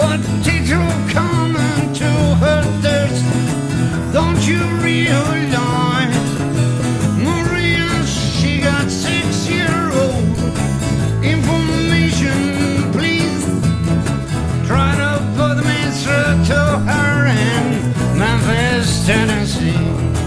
potato coming to her thirst. Don't you realize Maria, she got 6-year-old? Information, please. Try to put the answer to her in Memphis, Tennessee.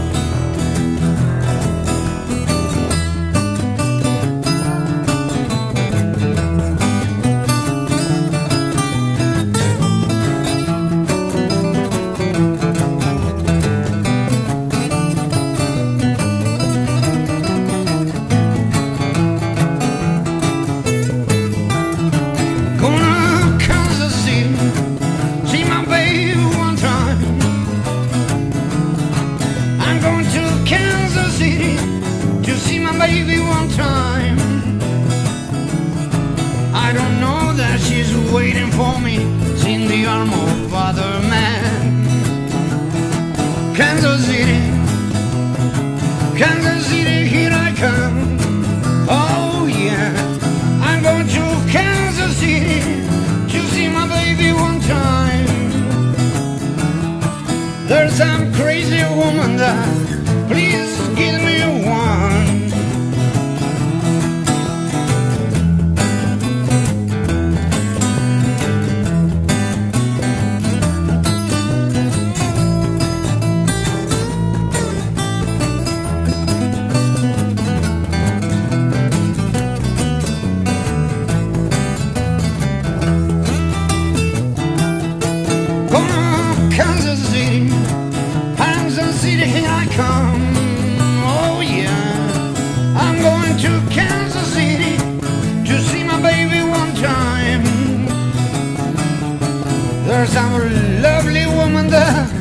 Baby, one time. I don't know that she's waiting for me in the arm of other man. Kansas City, Kansas City, here I come. Oh yeah, I'm going to Kansas City to see my baby one time. There's some crazy woman that please give me one. Kansas City, Kansas City, here I come. Oh yeah, I'm going to Kansas City to see my baby one time. There's some lovely woman there